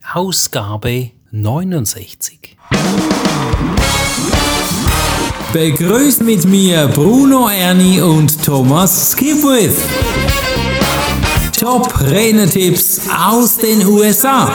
Ausgabe 69. Begrüßt mit mir Bruno Erni und Thomas Skipwith. Top-Renner-Tipps aus den USA.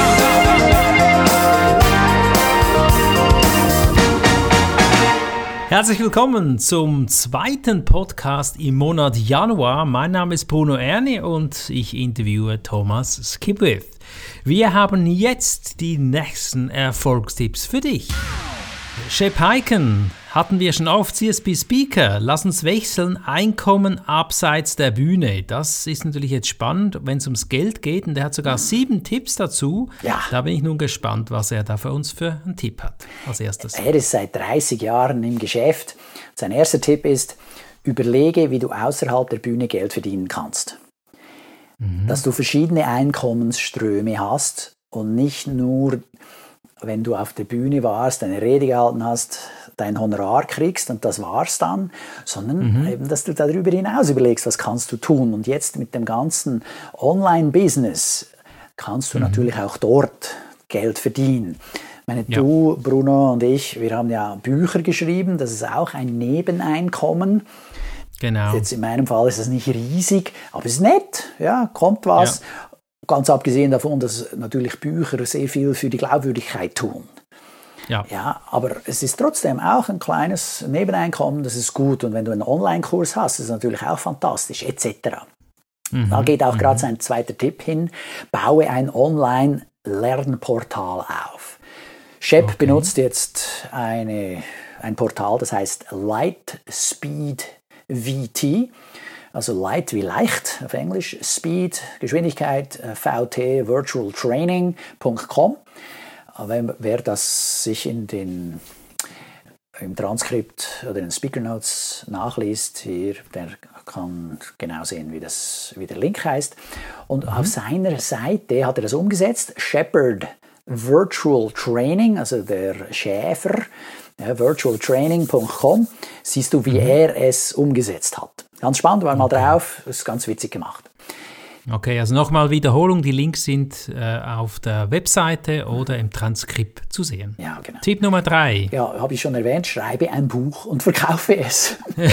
Herzlich willkommen zum zweiten Podcast im Monat Januar. Mein Name ist Bruno Erni und ich interviewe Thomas Skipwith. Wir haben jetzt die nächsten Erfolgstipps für dich. Shep Hyken hatten wir schon auf, CSP Speaker. Lass uns wechseln, Einkommen abseits der Bühne. Das ist natürlich jetzt spannend, wenn es ums Geld geht. Und er hat sogar 7 Tipps dazu. Ja. Da bin ich nun gespannt, was er da für uns für einen Tipp hat als erstes. Er ist seit 30 Jahren im Geschäft. Sein erster Tipp ist, überlege, wie du außerhalb der Bühne Geld verdienen kannst. Dass du verschiedene Einkommensströme hast und nicht nur, wenn du auf der Bühne warst, deine Rede gehalten hast, dein Honorar kriegst und das war's dann, sondern eben, dass du darüber hinaus überlegst, was kannst du tun. Und jetzt mit dem ganzen Online-Business kannst du natürlich auch dort Geld verdienen. Ich meine, du, Bruno und ich, wir haben ja Bücher geschrieben, das ist auch ein Nebeneinkommen. Genau. Jetzt in meinem Fall ist das nicht riesig, aber es ist nett, ja, kommt was. Ja. Ganz abgesehen davon, dass natürlich Bücher sehr viel für die Glaubwürdigkeit tun. Ja, aber es ist trotzdem auch ein kleines Nebeneinkommen, das ist gut. Und wenn du einen Online-Kurs hast, ist es natürlich auch fantastisch, etc. Da geht auch gerade sein zweiter Tipp hin, baue ein Online-Lernportal auf. Shep benutzt jetzt ein Portal, das heißt Lightspeed VT, also Light wie leicht auf Englisch, Speed, Geschwindigkeit, VT, virtualtraining.com. Wer das sich im Transkript oder in den Speaker Notes nachliest, hier, der kann genau sehen, wie der Link heißt. Und auf seiner Seite hat er das umgesetzt, Shepherd Virtual Training, also der Schäfer, virtualtraining.com, siehst du, wie er es umgesetzt hat. Ganz spannend, war mal drauf, ist ganz witzig gemacht. Okay, also nochmal Wiederholung, die Links sind auf der Webseite oder im Transkript zu sehen. Ja, genau. Tipp Nummer 3. Ja, habe ich schon erwähnt, schreibe ein Buch und verkaufe es.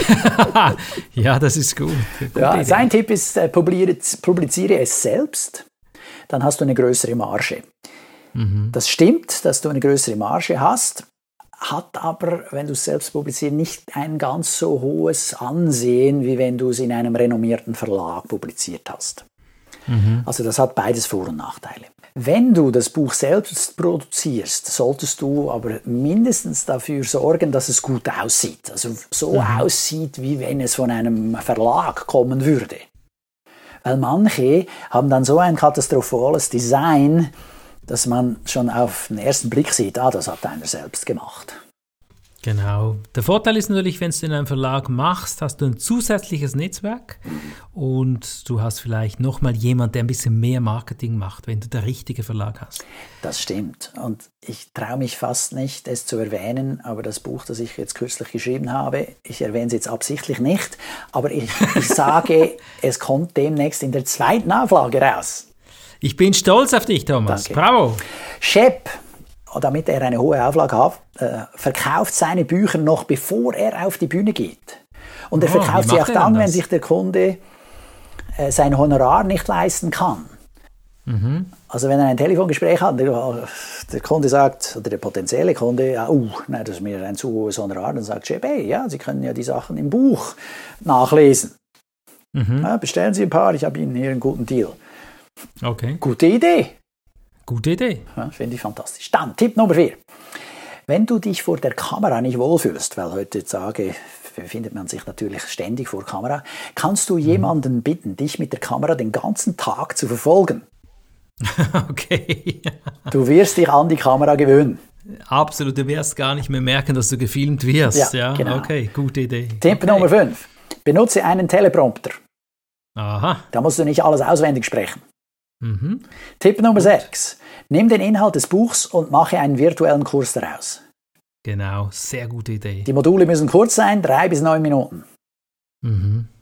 Ja, das ist gut. Ja, sein Tipp ist, publiziere es selbst, dann hast du eine größere Marge. Das stimmt, dass du eine größere Marge hast, hat aber, wenn du es selbst publizierst, nicht ein ganz so hohes Ansehen, wie wenn du es in einem renommierten Verlag publiziert hast. Also das hat beides Vor- und Nachteile. Wenn du das Buch selbst produzierst, solltest du aber mindestens dafür sorgen, dass es gut aussieht. Also so aussieht, wie wenn es von einem Verlag kommen würde. Weil manche haben dann so ein katastrophales Design, dass man schon auf den ersten Blick sieht, das hat einer selbst gemacht. Genau. Der Vorteil ist natürlich, wenn du es in einem Verlag machst, hast du ein zusätzliches Netzwerk und du hast vielleicht nochmal jemand, der ein bisschen mehr Marketing macht, wenn du der richtige Verlag hast. Das stimmt. Und ich traue mich fast nicht, es zu erwähnen, aber das Buch, das ich jetzt kürzlich geschrieben habe, ich erwähne es jetzt absichtlich nicht, aber ich sage, es kommt demnächst in der 2. Auflage raus. Ich bin stolz auf dich, Thomas. Danke. Bravo. Shep, damit er eine hohe Auflage hat, verkauft seine Bücher noch, bevor er auf die Bühne geht. Und er verkauft sie auch dann, wenn sich der Kunde sein Honorar nicht leisten kann. Also wenn er ein Telefongespräch hat, der Kunde sagt, oder der potenzielle Kunde, das ist mir ein zu hohes Honorar, dann sagt Shep, Sie können ja die Sachen im Buch nachlesen. Ja, bestellen Sie ein paar, ich habe Ihnen hier einen guten Deal. Okay. Gute Idee. Gute Idee. Ja, finde ich fantastisch. Dann Tipp Nummer 4. Wenn du dich vor der Kamera nicht wohlfühlst, weil heutzutage befindet man sich natürlich ständig vor Kamera, kannst du jemanden bitten, dich mit der Kamera den ganzen Tag zu verfolgen. Okay. Du wirst dich an die Kamera gewöhnen. Absolut, du wirst gar nicht mehr merken, dass du gefilmt wirst. Ja, genau. Okay, gute Idee. Tipp Nummer 5. Benutze einen Teleprompter. Aha. Da musst du nicht alles auswendig sprechen. Tipp Nummer 6. Nimm den Inhalt des Buchs und mache einen virtuellen Kurs daraus. Genau, sehr gute Idee. Die Module müssen kurz sein, 3 bis 9 Minuten.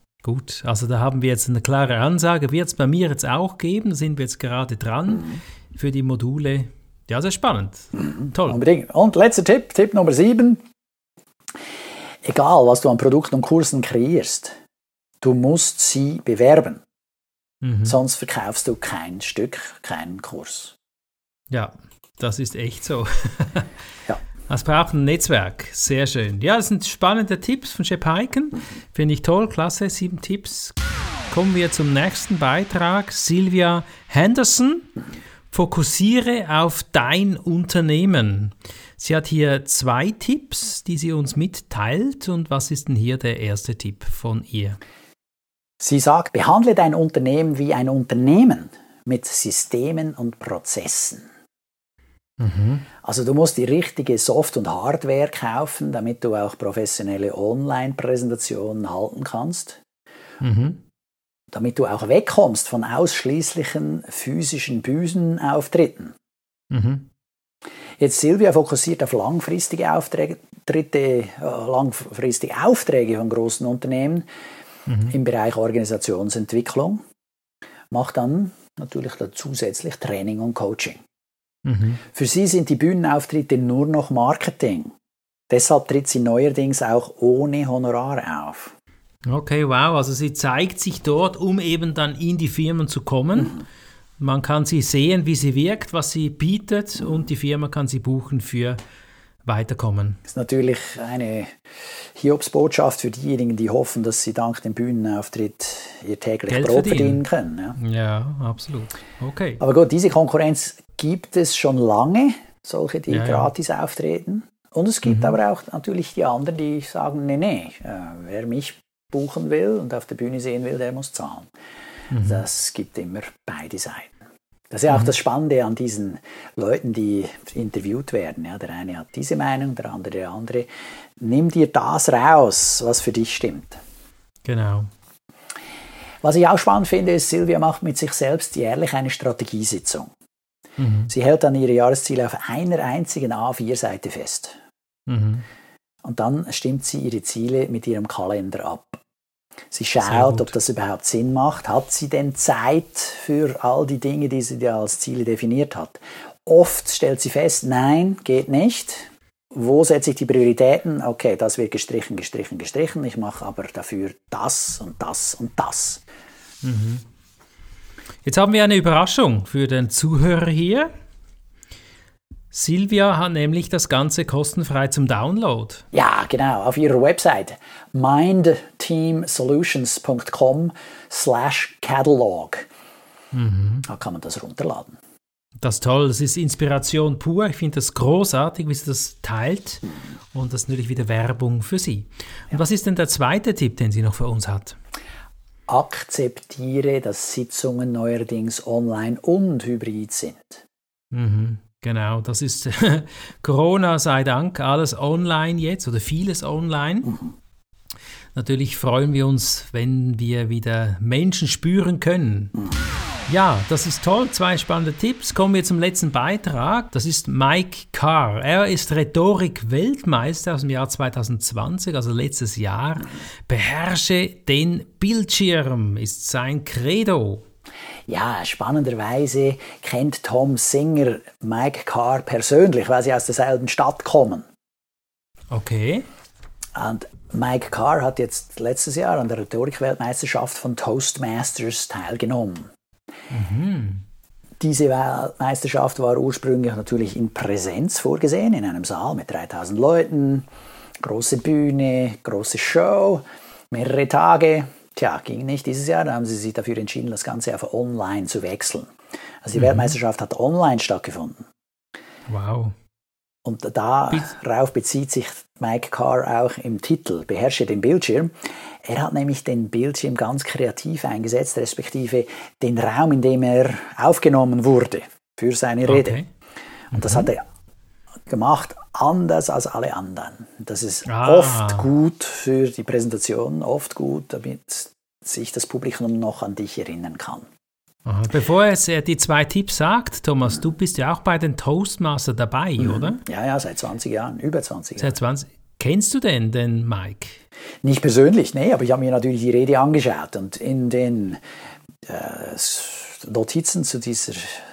Gut, also da haben wir jetzt eine klare Ansage. Wird es bei mir jetzt auch geben, da sind wir jetzt gerade dran. für die Module. Ja, sehr spannend. Toll. Unbedingt. Und letzter Tipp Nummer 7. Egal, was du an Produkten und Kursen kreierst, du musst sie bewerben. Sonst verkaufst du kein Stück, keinen Kurs. Ja, das ist echt so. Ja. Es braucht ein Netzwerk. Sehr schön. Ja, das sind spannende Tipps von Shep Hyken. Finde ich toll. Klasse, 7 Tipps. Kommen wir zum nächsten Beitrag. Sylvia Henderson. Fokussiere auf dein Unternehmen. Sie hat hier 2 Tipps, die sie uns mitteilt. Und was ist denn hier der erste Tipp von ihr? Sie sagt, behandle dein Unternehmen wie ein Unternehmen mit Systemen und Prozessen. Also du musst die richtige Soft- und Hardware kaufen, damit du auch professionelle Online-Präsentationen halten kannst. Damit du auch wegkommst von ausschließlichen physischen Bühnenauftritten. Jetzt Sylvia fokussiert auf langfristige Aufträge von großen Unternehmen im Bereich Organisationsentwicklung, macht dann natürlich zusätzlich Training und Coaching. Für sie sind die Bühnenauftritte nur noch Marketing. Deshalb tritt sie neuerdings auch ohne Honorar auf. Okay, wow. Also sie zeigt sich dort, um eben dann in die Firmen zu kommen. Man kann sie sehen, wie sie wirkt, was sie bietet und die Firma kann sie buchen für Weiterkommen. Das ist natürlich eine Hiobsbotschaft für diejenigen, die hoffen, dass sie dank dem Bühnenauftritt ihr täglich Brot verdienen können. Ja, absolut. Okay. Aber gut, diese Konkurrenz gibt es schon lange, solche, die gratis auftreten. Und es gibt aber auch natürlich die anderen, die sagen, nee, wer mich buchen will und auf der Bühne sehen will, der muss zahlen. Das gibt immer beide Seiten. Das ist ja auch das Spannende an diesen Leuten, die interviewt werden. Ja, der eine hat diese Meinung, der andere. Nimm dir das raus, was für dich stimmt. Genau. Was ich auch spannend finde, ist, Sylvia macht mit sich selbst jährlich eine Strategiesitzung. Sie hält dann ihre Jahresziele auf einer einzigen A4-Seite fest. Und dann stimmt sie ihre Ziele mit ihrem Kalender ab. Sie schaut, ob das überhaupt Sinn macht. Hat sie denn Zeit für all die Dinge, die sie ja als Ziele definiert hat? Oft stellt sie fest, nein, geht nicht. Wo setze ich die Prioritäten? Okay, das wird gestrichen. Ich mache aber dafür das und das und das. Jetzt haben wir eine Überraschung für den Zuhörer hier. Sylvia hat nämlich das Ganze kostenfrei zum Download. Ja, genau. Auf ihrer Website mindteamsolutions.com/catalog. Da kann man das runterladen. Das ist toll. Das ist Inspiration pur. Ich finde das großartig, wie sie das teilt. Und das ist natürlich wieder Werbung für sie. Und was ist denn der zweite Tipp, den sie noch für uns hat? Akzeptiere, dass Sitzungen neuerdings online und hybrid sind. Genau, das ist Corona sei Dank, alles online jetzt oder vieles online. Natürlich freuen wir uns, wenn wir wieder Menschen spüren können. Ja, das ist toll. 2 spannende Tipps. Kommen wir zum letzten Beitrag. Das ist Mike Carr. Er ist Rhetorik-Weltmeister aus dem Jahr 2020, also letztes Jahr. Beherrsche den Bildschirm ist sein Credo. Ja, spannenderweise kennt Tom Singer Mike Carr persönlich, weil sie aus derselben Stadt kommen. Okay. Und Mike Carr hat jetzt letztes Jahr an der Rhetorik-Weltmeisterschaft von Toastmasters teilgenommen. Diese Weltmeisterschaft war ursprünglich natürlich in Präsenz vorgesehen, in einem Saal mit 3000 Leuten, große Bühne, große Show, mehrere Tage. Tja, ging nicht dieses Jahr, da haben sie sich dafür entschieden, das Ganze auf online zu wechseln. Also die Weltmeisterschaft hat online stattgefunden. Wow. Und darauf bezieht sich Mike Carr auch im Titel, Beherrsche den Bildschirm. Er hat nämlich den Bildschirm ganz kreativ eingesetzt, respektive den Raum, in dem er aufgenommen wurde für seine Rede. Okay. Und das hat er gemacht, anders als alle anderen. Das ist oft gut für die Präsentation, oft gut, damit sich das Publikum noch an dich erinnern kann. Aha. Bevor er die 2 Tipps sagt, Thomas, du bist ja auch bei den Toastmasters dabei, oder? Ja, seit 20 Jahren, über 20 Jahren. Seit 20. Kennst du denn den Mike? Nicht persönlich, nee, aber ich habe mir natürlich die Rede angeschaut und in den Notizen zu dieser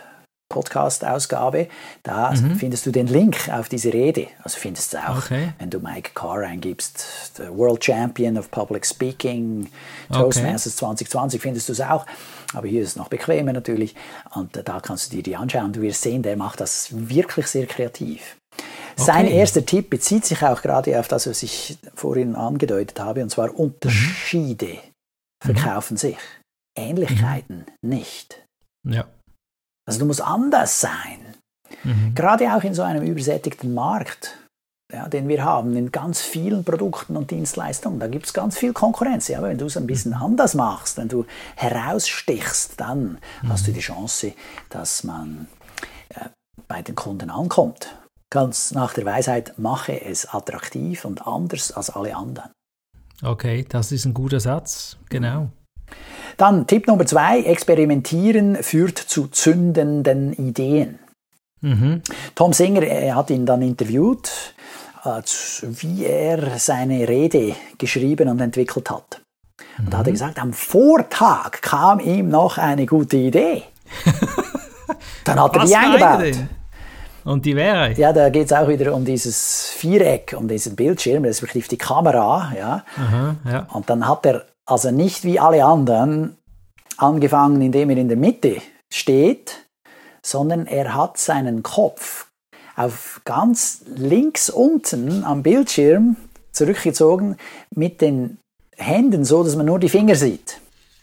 Podcast-Ausgabe. Da findest du den Link auf diese Rede. Also findest du auch, wenn du Mike Carr eingibst, the World Champion of Public Speaking, Toastmasters 2020, findest du es auch. Aber hier ist es noch bequemer natürlich. Und da kannst du dir die anschauen. Du wirst sehen, der macht das wirklich sehr kreativ. Sein erster Tipp bezieht sich auch gerade auf das, was ich vorhin angedeutet habe, und zwar Unterschiede verkaufen sich, Ähnlichkeiten nicht. Ja. Also du musst anders sein. Gerade auch in so einem übersättigten Markt, den wir haben, in ganz vielen Produkten und Dienstleistungen, da gibt es ganz viel Konkurrenz. Ja, aber wenn du es ein bisschen anders machst, wenn du herausstichst, dann hast du die Chance, dass man bei den Kunden ankommt. Ganz nach der Weisheit, mache es attraktiv und anders als alle anderen. Okay, das ist ein guter Satz, genau. Dann Tipp Nummer 2, experimentieren führt zu zündenden Ideen. Tom Singer hat ihn dann interviewt, wie er seine Rede geschrieben und entwickelt hat. Und da hat er gesagt, am Vortag kam ihm noch eine gute Idee. Dann hat er die eingebaut. Und die wäre? Ja, da geht es auch wieder um dieses Viereck, um diesen Bildschirm, respektive die Kamera. Ja. Und dann hat er also nicht wie alle anderen angefangen, indem er in der Mitte steht, sondern er hat seinen Kopf auf ganz links unten am Bildschirm zurückgezogen mit den Händen, so dass man nur die Finger sieht.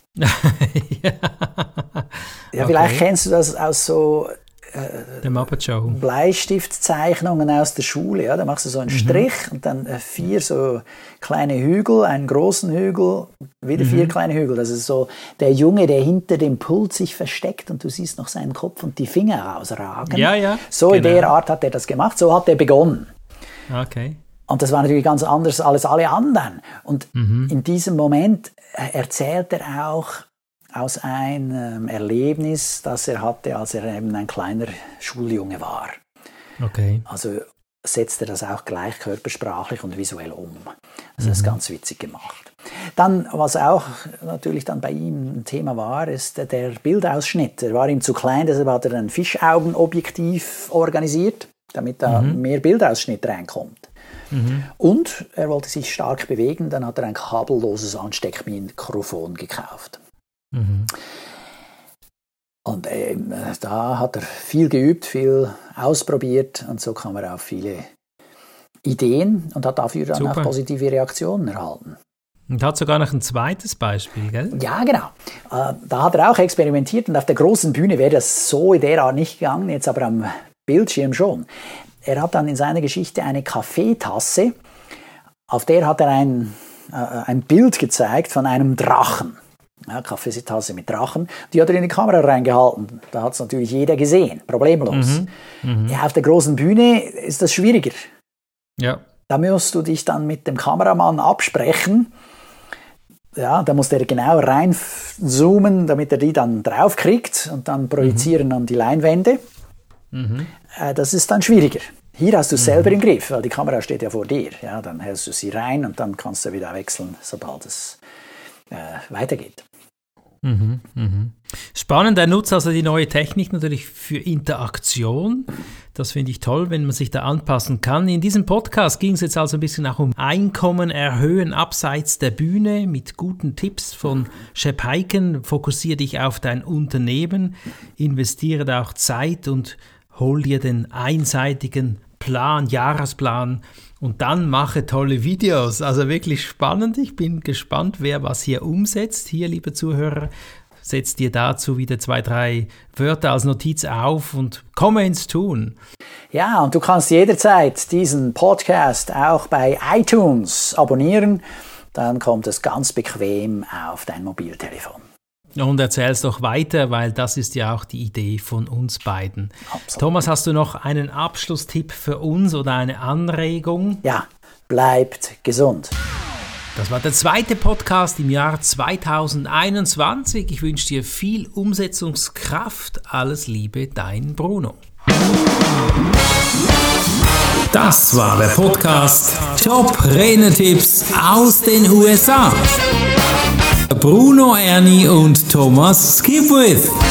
Vielleicht kennst du das aus so der Muppet Show. Bleistiftzeichnungen aus der Schule. Ja? Da machst du so einen Strich und dann 4 so kleine Hügel, einen großen Hügel, wieder 4 kleine Hügel. Das ist so der Junge, der hinter dem Pult sich versteckt und du siehst noch seinen Kopf und die Finger rausragen. Ja, so in der Art hat er das gemacht, so hat er begonnen. Okay. Und das war natürlich ganz anders als alle anderen. Und in diesem Moment erzählt er auch aus einem Erlebnis, das er hatte, als er eben ein kleiner Schuljunge war. Okay. Also setzt er das auch gleich körpersprachlich und visuell um. Also das ist ganz witzig gemacht. Dann, was auch natürlich dann bei ihm ein Thema war, ist der Bildausschnitt. Er war ihm zu klein, deshalb hat er ein Fischaugenobjektiv organisiert, damit da mehr Bildausschnitt reinkommt. Und er wollte sich stark bewegen, dann hat er ein kabelloses Ansteckmikrofon gekauft. Und da hat er viel geübt, viel ausprobiert und so kam er auf viele Ideen und hat dafür dann auch positive Reaktionen erhalten. Und hat sogar noch ein zweites Beispiel, gell? Ja, genau. Da hat er auch experimentiert und auf der großen Bühne wäre das so in der Art nicht gegangen, jetzt aber am Bildschirm schon. Er hat dann in seiner Geschichte eine Kaffeetasse, auf der hat er ein Bild gezeigt von einem Drachen. Ja, Kaffeetasse mit Drachen, die hat er in die Kamera reingehalten. Da hat es natürlich jeder gesehen, problemlos. Ja, auf der großen Bühne ist das schwieriger. Ja. Da musst du dich dann mit dem Kameramann absprechen. Ja, da muss der genau reinzoomen, damit er die dann draufkriegt und dann projizieren an die Leinwände. Das ist dann schwieriger. Hier hast du es selber im Griff, weil die Kamera steht ja vor dir. Ja, dann hältst du sie rein und dann kannst du wieder wechseln, sobald es weitergeht. Spannend, er nutzt also die neue Technik natürlich für Interaktion. Das finde ich toll, wenn man sich da anpassen kann. In diesem Podcast ging es jetzt also ein bisschen auch um Einkommen erhöhen abseits der Bühne mit guten Tipps von Shep Hyken. Fokussiere dich auf dein Unternehmen, investiere da auch Zeit und hol dir den einseitigen Jahresplan und dann mache tolle Videos. Also wirklich spannend. Ich bin gespannt, wer was hier umsetzt. Hier, liebe Zuhörer, setzt dir dazu wieder 2, 3 Wörter als Notiz auf und komme ins Tun. Ja, und du kannst jederzeit diesen Podcast auch bei iTunes abonnieren. Dann kommt es ganz bequem auf dein Mobiltelefon. Und erzähl's doch weiter, weil das ist ja auch die Idee von uns beiden. Absolut. Thomas, hast du noch einen Abschlusstipp für uns oder eine Anregung? Ja, bleibt gesund. Das war der 2. Podcast im Jahr 2021. Ich wünsche dir viel Umsetzungskraft. Alles Liebe, dein Bruno. Das war der Podcast Top-Renetipps aus den USA. Bruno Erni und Thomas Skipwith.